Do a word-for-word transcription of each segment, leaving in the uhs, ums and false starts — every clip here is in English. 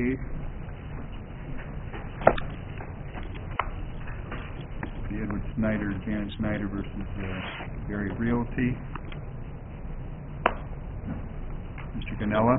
case. The Edward Snyder, Janet Snyder versus uh, Barry Realty. Mister Ganella.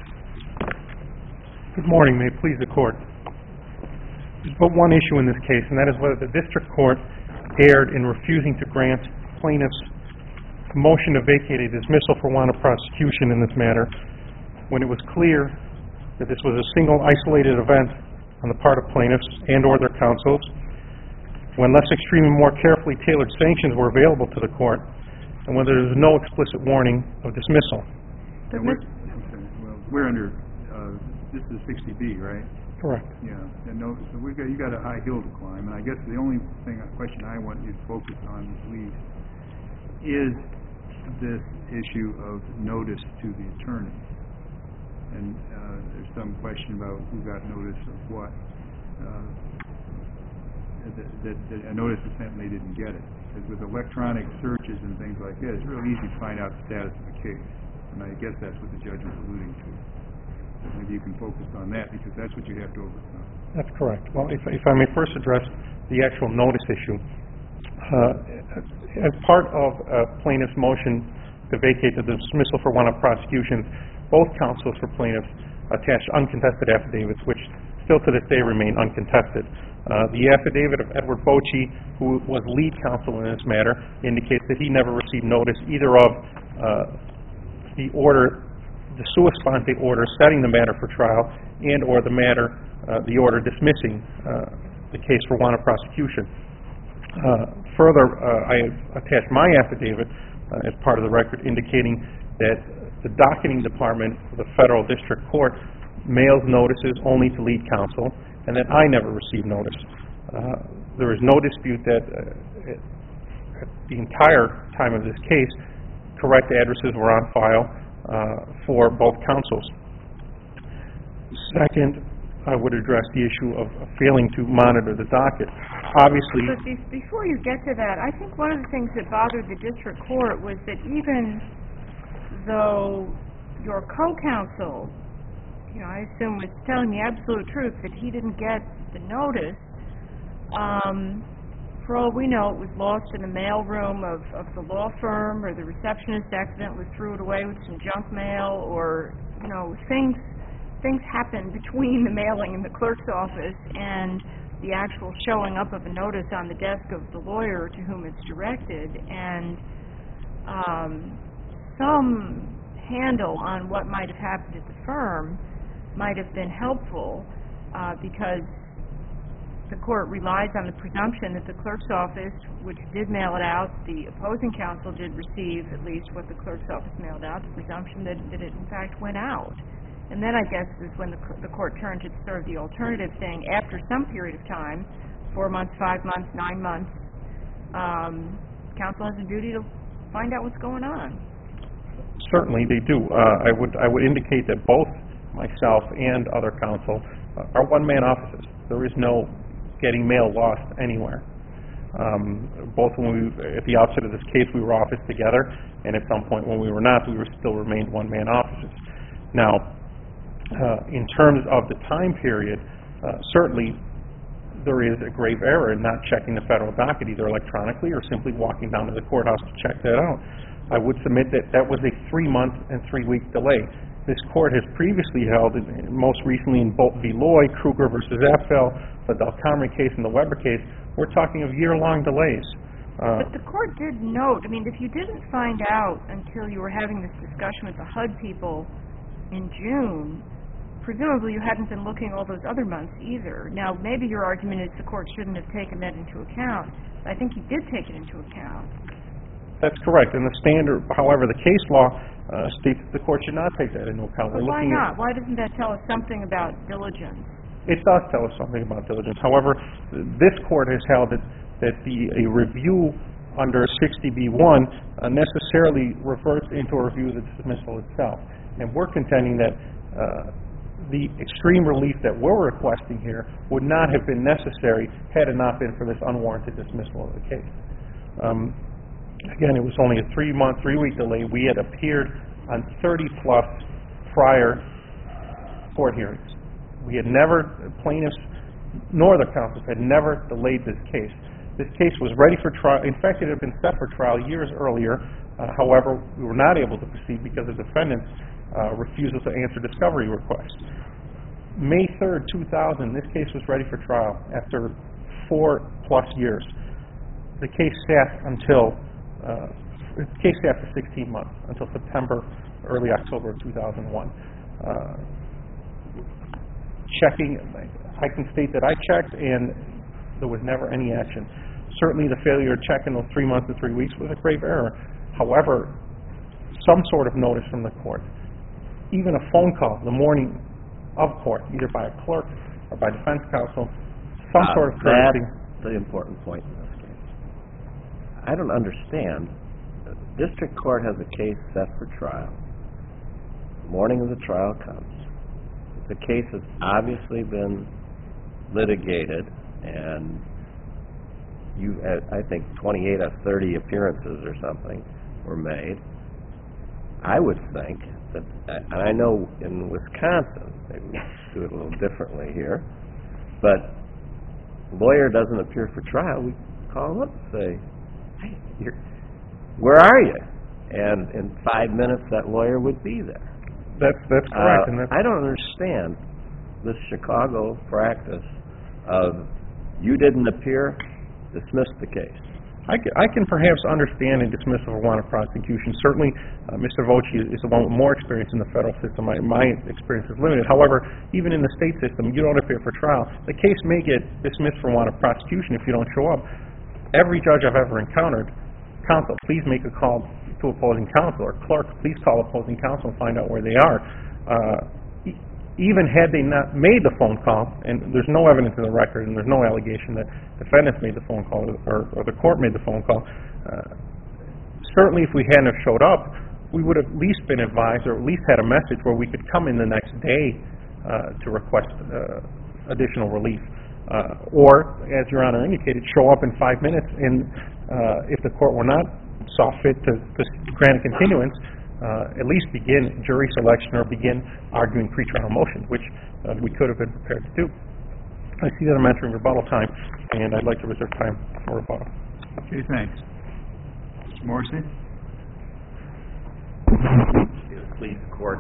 Good morning. May it please the Court. There's but one issue in this case, and that is whether the District Court erred in refusing to grant plaintiffs a motion to vacate a dismissal for want of prosecution in this matter when it was clear that this was a single isolated event on the part of plaintiffs and or their counsels, when less extreme and more carefully tailored sanctions were available to the Court, and when there was no explicit warning of dismissal. Yeah, we're, okay, well, we're under, uh, this is sixty B, right? Correct. Yeah, and no, so we've got, you got a high hill to climb, and I guess the only thing, question I want you to focus on, please, is this issue of notice to the attorney. And uh, there's some question about who got notice of what. Uh, that, that, that a notice was sent and they didn't get it. Because with electronic searches and things like that, it's real easy to find out the status of the case. And I guess that's what the judge was alluding to. Maybe you can focus on that, because that's what you have to overcome. That's correct. Well, if, if I may first address the actual notice issue. Uh, as part of uh, plaintiff's motion to vacate the dismissal for want of prosecution, both counsels for plaintiffs attached uncontested affidavits, which still to this day remain uncontested. Uh, the affidavit of Edward Bocci, who was lead counsel in this matter, indicates that he never received notice either of uh, the order, the sua sponte order setting the matter for trial, and or the matter, uh, the order dismissing uh, the case for want of prosecution. Uh, further, uh, I attached my affidavit uh, as part of the record indicating that the docketing department of the federal district court mails notices only to lead counsel, and that I never received notice. Uh, there is no dispute that uh, at the entire time of this case, correct addresses were on file uh, for both counsels. Second, I would address the issue of failing to monitor the docket. Obviously... But be- before you get to that, I think one of the things that bothered the district court was that even though your co-counsel, you know, I assume was telling the absolute truth that he didn't get the notice, um, for all we know, it was lost in the mailroom of, of the law firm, or the receptionist accidentally threw it away with some junk mail, or, you know, things things happen between the mailing in the clerk's office and the actual showing up of a notice on the desk of the lawyer to whom it's directed, and um, some handle on what might have happened at the firm might have been helpful, uh, because the court relies on the presumption that the clerk's office, which did mail it out, the opposing counsel did receive at least what the clerk's office mailed out, the presumption that, that it in fact went out. And then I guess is when the, the court turned to serve the alternative, saying after some period of time, four months, five months, nine months, um, counsel has a duty to find out what's going on. Certainly they do. Uh, I would I would indicate that both myself and other counsel uh, are one-man offices. There is no getting mail lost anywhere. Um, both when we, at the outset of this case, we were officed together, and at some point when we were not, we were still remained one-man offices. Now, uh, in terms of the time period, uh, certainly there is a grave error in not checking the federal docket either electronically or simply walking down to the courthouse to check that out. I would submit that that was a three-month and three-week delay. This court has previously held, most recently in Bolt v. Loy, Kruger versus Apfel, the Del Comrie case, and the Weber case, we're talking of year-long delays. Uh, but the court did note, I mean, if you didn't find out until you were having this discussion with the H U D people in June, presumably you hadn't been looking all those other months either. Now, maybe your argument is the court shouldn't have taken that into account. I think you did take it into account. That's correct. And the standard, however, the case law uh, states that the court should not take that into account. But why not? Why doesn't that tell us something about diligence? It does tell us something about diligence. However, this court has held that, that the, a review under sixty B one uh, necessarily reverts into a review of the dismissal itself. And we're contending that uh, the extreme relief that we're requesting here would not have been necessary had it not been for this unwarranted dismissal of the case. Um, again, it was only a three-month, three-week delay. We had appeared on thirty-plus prior court hearings. We had never, plaintiffs nor the counsels had never delayed this case. This case was ready for trial. In fact, it had been set for trial years earlier. Uh, however, we were not able to proceed because the defendant's uh, refusal to answer discovery requests. May third, two thousand, this case was ready for trial after four plus years. The case sat until, uh, the case sat for sixteen months, until September, early October of two thousand one. Uh, checking, I can state that I checked and there was never any action. Certainly the failure to check in those three months and three weeks was a grave error. However, some sort of notice from the court, even a phone call the morning of court, either by a clerk or by defense counsel, some Uh, sort of courtesy. That's the important point in this case. I don't understand. The district court has a case set for trial. The morning of the trial comes. The case has obviously been litigated, and you had, I think, twenty-eight of thirty appearances or something were made. I would think that, and I know in Wisconsin, maybe we do it a little differently here, but lawyer doesn't appear for trial, we call him up and say, hey, you're, where are you? And in five minutes, that lawyer would be there. That's, that's correct. Uh, and that's, I don't understand this Chicago practice of you didn't appear, dismiss the case. I can, I can perhaps understand a dismissal for want of prosecution. Certainly, uh, Mister Voci is the one with more experience in the federal system. My, my experience is limited. However, even in the state system, you don't appear for trial. The case may get dismissed for want of prosecution if you don't show up. Every judge I've ever encountered, counsel, please make a call to opposing counsel, or clerk, please call opposing counsel and find out where they are. Uh, e- even had they not made the phone call, and there's no evidence in the record, and there's no allegation that defendants made the phone call, or, or the court made the phone call, uh, certainly if we hadn't have showed up, we would have at least been advised, or at least had a message where we could come in the next day uh, to request uh, additional relief. Uh, or, as Your Honor indicated, show up in five minutes, and uh, if the court were not saw fit to, to grant a continuance, uh, at least begin jury selection or begin arguing pretrial motions, which uh, we could have been prepared to do. I see that I'm entering rebuttal time, and I'd like to reserve time for rebuttal. Okay, thanks. Mister Morrissey? Please, the court.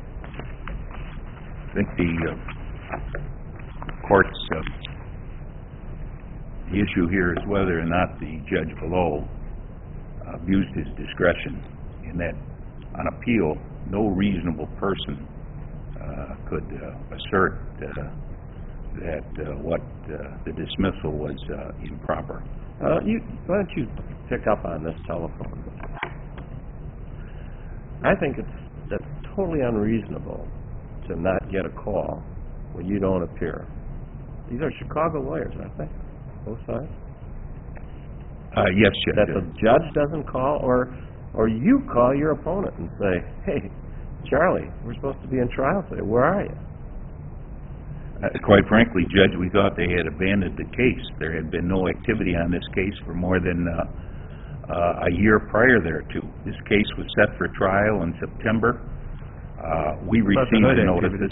I think the uh, court's uh, the issue here is whether or not the judge below abused his discretion, in that on appeal, no reasonable person uh, could uh, assert uh, that uh, what uh, the dismissal was uh, improper. Uh, you, why don't you pick up on this telephone? I think it's that's totally unreasonable to not get a call when you don't appear. These are Chicago lawyers, aren't they? Both sides? Uh, yes, Judge. That the judge doesn't call, or or you call your opponent and say, hey, Charlie, we're supposed to be in trial today. Where are you? Uh, quite frankly, Judge, we thought they had abandoned the case. There had been no activity on this case for more than uh, uh, a year prior thereto. This case was set for trial in September. Uh, we About the received H U D notices.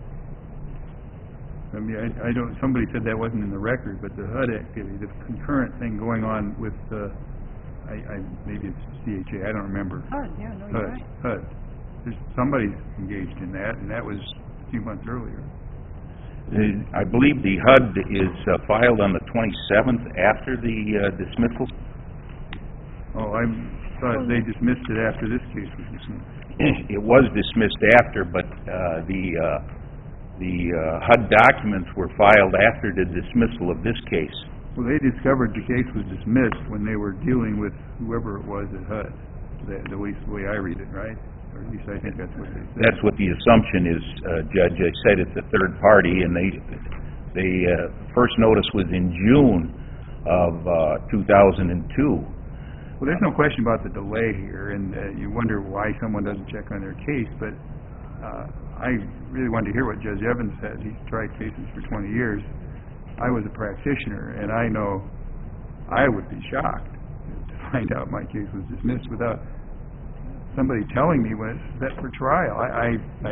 I mean, I, I don't, somebody said that wasn't in the record, but the H U D activity, the concurrent thing going on with, uh, I, I, maybe it's C H A, I don't remember. Oh, yeah, no, H you're U D, right. H U D. There's, somebody's engaged in that, and that was a few months earlier. Uh, I believe the H U D is uh, filed on the twenty-seventh after the uh, dismissal. Oh, I thought they dismissed it after this case was dismissed. It was dismissed after, but uh, the uh, the uh, H U D documents were filed after the dismissal of this case. Well, they discovered the case was dismissed when they were dealing with whoever it was at H U D, the, the way, the way I read it, right? Or at least I think that's what they said. That's what the assumption is, uh, Judge. They said it's a third party, and they they uh, first notice was in June of uh, two thousand two. Well, there's no question about the delay here, and uh, you wonder why someone doesn't check on their case, but uh, I really wanted to hear what Judge Evans said. He's tried cases for twenty years. I was a practitioner, and I know I would be shocked to find out my case was dismissed without somebody telling me when it's set for trial. I, I, I think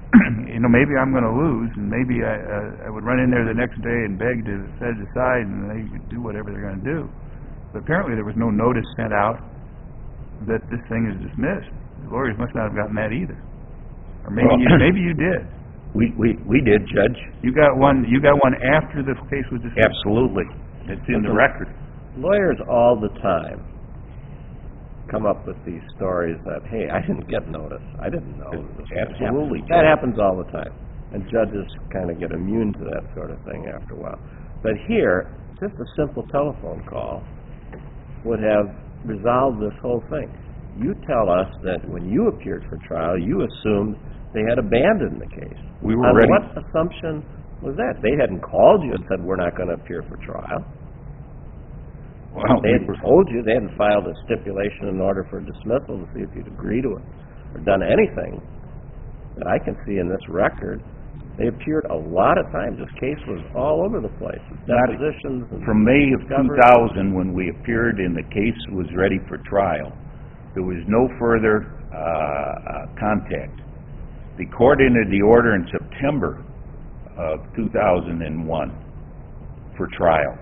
you know, maybe I'm gonna lose, and maybe I, uh, I would run in there the next day and beg to set it aside, and they could do whatever they're gonna do. But apparently there was no notice sent out that this thing is dismissed. The lawyers must not have gotten that either. Or maybe Well- you, maybe you did. We, we, we did, Judge. You got one, you got one after the case was dismissed? Absolutely. It's in the record. Lawyers all the time come up with these stories that, hey, I didn't get notice. I didn't know this was gonna happen." Absolutely. That happens all the time. And judges kind of get immune to that sort of thing after a while. But here, just a simple telephone call would have resolved this whole thing. You tell us that when you appeared for trial, you assumed they had abandoned the case. We were On ready. what assumption was that? They hadn't called you and said, we're not going to appear for trial. Well, They we hadn't were- told you, they hadn't filed a stipulation in order for dismissal to see if you'd agree to it, or done anything that I can see in this record. They appeared a lot of times. This case was all over the place. Not- Depositions and... From May of two discovery. thousand, when we appeared and the case was ready for trial, there was no further uh, uh, contact. The court entered the order in September of two thousand one for trial.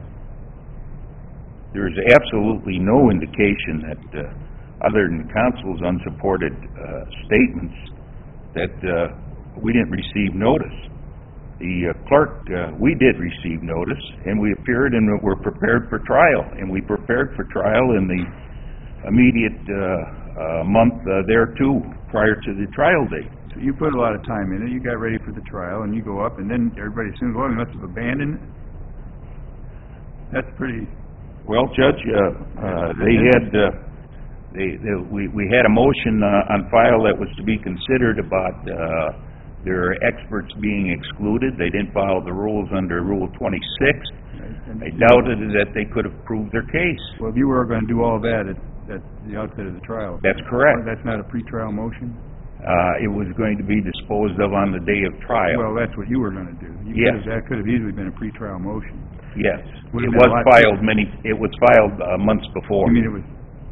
There is absolutely no indication that, uh, other than counsel's unsupported uh, statements, that uh, we didn't receive notice. The uh, clerk, uh, we did receive notice, and we appeared and were prepared for trial. And we prepared for trial in the immediate uh, uh, month uh, there too, prior to the trial date. So you put a lot of time in it, you got ready for the trial, and you go up, and then everybody assumes, well, we must have abandoned it. That's pretty... Well, Judge, uh, uh, they had, uh, they, they, we, we had a motion uh, on file that was to be considered about uh, their experts being excluded. They didn't follow the rules under Rule twenty-six. and- I doubted that they could have proved their case. Well, if you were gonna do all that at, at the outset of the trial... That's correct. That's not a pretrial motion? Uh, it was going to be disposed of on the day of trial. Well, that's what you were gonna do. You Yes. could've- That could have easily been a pretrial motion. Yes. Would It have been was a lot- filed many, it was filed uh, months before. You mean it was,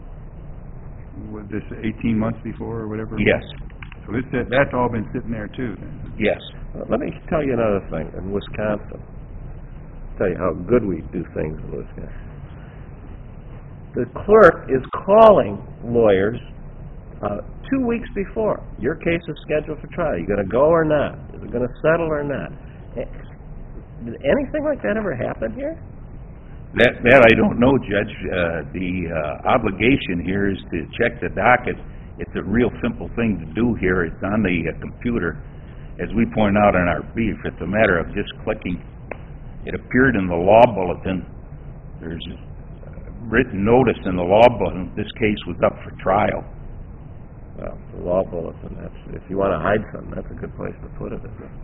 was this eighteen months before or whatever? Yes, So it's, that's all been sitting there too, then? yes. Uh, Let me tell you another thing. In Wisconsin, tell you how good we do things in Wisconsin. The clerk is calling lawyers uh, two weeks before. Your case is scheduled for trial. You going to go or not? Is it going to settle or not? Eh, Did anything like that ever happen here? That, that I don't know, Judge. Uh, the uh, obligation here is to check the docket. It's a real simple thing to do here. It's on the uh, computer. As we point out in our brief, it's a matter of just clicking. It appeared in the law bulletin. There's a written notice in the law bulletin. This case was up for trial. Well, the law bulletin, that's, if you want to hide something, that's a good place to put it, isn't it?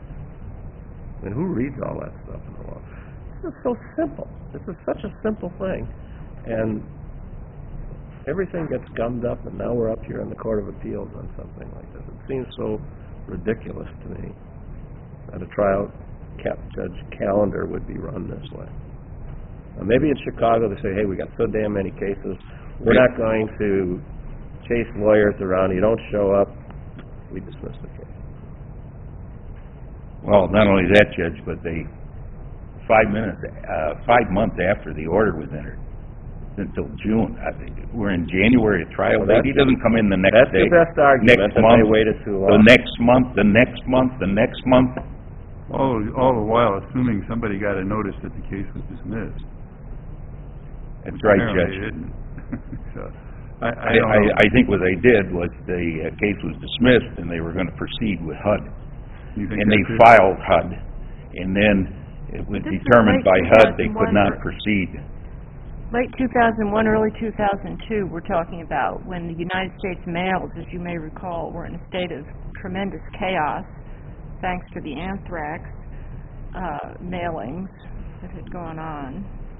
And who reads all that stuff in the law? This is so simple. This is such a simple thing. And everything gets gummed up, and now we're up here in the Court of Appeals on something like this. It seems so ridiculous to me that a trial cap judge calendar would be run this way. Now, maybe in Chicago they say, hey, we got so damn many cases, we're not going to chase lawyers around. You don't show up, we dismiss the case. Well, not only that, Judge, but they, five minutes, uh, five months after the order was entered, until June, I think, we're in January of trial Well, date. that's He doesn't come in the next That's day. the best argument, Next that month, they waited too The long. next month, the next month, the next month. All, all the while assuming somebody got a notice that the case was dismissed. That's right, Apparently Judge. they didn't. So, I, I I, don't I, know. I think what they did was the uh, case was dismissed and they were gonna proceed with H U D. You think And they that's it? filed H U D, and then it was This is determined late by H U D they could two thousand one, not or- proceed. Late two thousand one, early two thousand two, we're talking about, when the United States mails, as you may recall, were in a state of tremendous chaos, thanks to the anthrax uh, mailings that had gone on.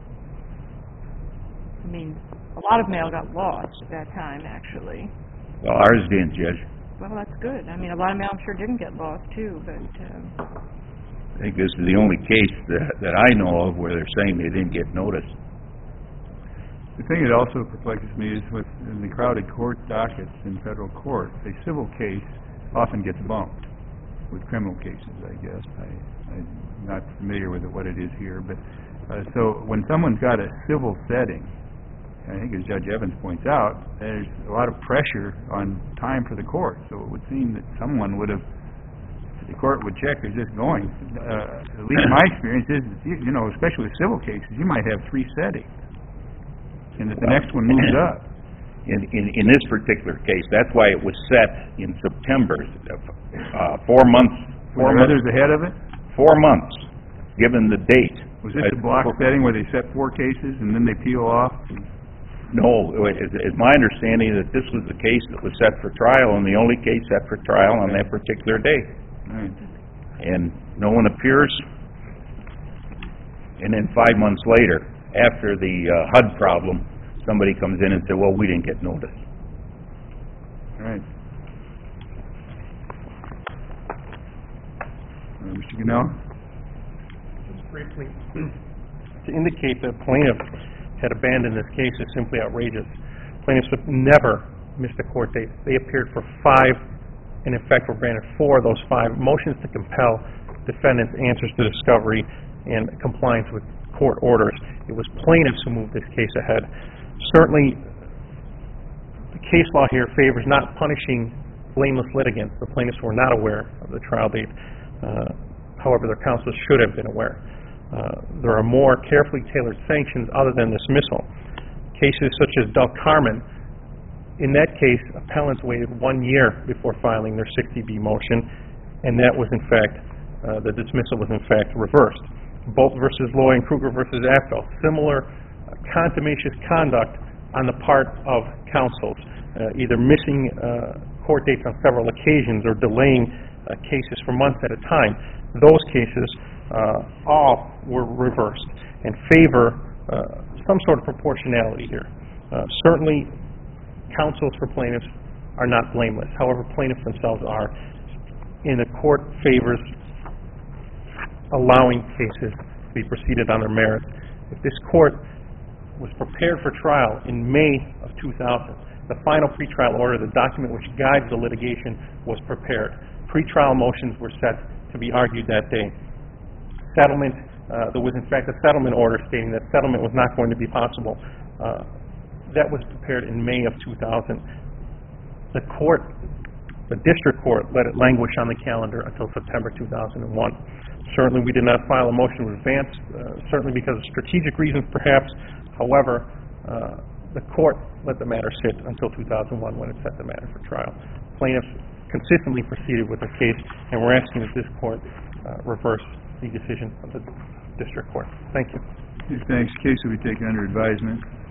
I mean, a lot of mail got lost at that time, actually. Well, ours didn't, Judge. Well, that's good. I mean, a lot of mail I'm sure didn't get lost, too, but, um, I think this is the only case that, that I know of where they're saying they didn't get notice. The thing that also perplexes me is with in the crowded court dockets in federal court, a civil case often gets bumped. with criminal cases, I guess. I, I'm not familiar with it, what it is here, but, uh, so when someone's got a civil setting, I think as Judge Evans points out, there's a lot of pressure on time for the court, so it would seem that someone would have, the court would check, is this going? Uh, at least my experience is, that, you know, especially with civil cases, you might have three settings, and that the next one moves up. In, in, in this particular case, that's why it was set in September, uh, four months, Were four there months, others ahead of it? four months, given the date. Was this a block setting where they set four cases and then they peel off? No, it's, it's my understanding that this was the case that was set for trial, and the only case set for trial on that particular day. Right. And no one appears, and then five months later, after the uh, H U D problem, somebody comes in and says, well, we didn't get notice. Right. Uh, Mister Gunnell? Just briefly, to indicate that plaintiff had abandoned this case is simply outrageous. Plaintiffs have never missed a court date. They appeared for five, and in fact were granted four of those five motions to compel defendants' answers to discovery and compliance with court orders. It was plaintiffs who moved this case ahead. Certainly, the case law here favors not punishing blameless litigants. The plaintiffs were not aware of the trial date. Uh, however, their counsel should have been aware. Uh, there are more carefully tailored sanctions other than dismissal. Cases such as Del Carmen, in that case, appellants waited one year before filing their sixty B motion, and that was in fact, uh, the dismissal was in fact reversed. Bolt versus Loy and Kruger versus Apfel, similar uh, contumacious conduct on the part of counsels, uh, either missing uh, court dates on several occasions or delaying uh, cases for months at a time. Those cases uh, all were reversed and favor uh, some sort of proportionality here. Uh, certainly, counsels for plaintiffs are not blameless. However, plaintiffs themselves are. And the court favors allowing cases to be proceeded on their merits. If this court was prepared for trial in May of two thousand, the final pretrial order, the document which guides the litigation, was prepared. Pretrial motions were set to be argued that day. Settlement, uh, there was in fact a settlement order stating that settlement was not going to be possible. Uh, that was prepared in May of two thousand. The court, the district court, let it languish on the calendar until September two thousand one. Certainly we did not file a motion to advance, uh, certainly because of strategic reasons perhaps. However, uh, the court let the matter sit until two thousand one when it set the matter for trial. Plaintiffs consistently proceeded with the case, and we're asking that this court uh, reverse the decision of the district court. Thank you. Thanks. Case will be taken under advisement.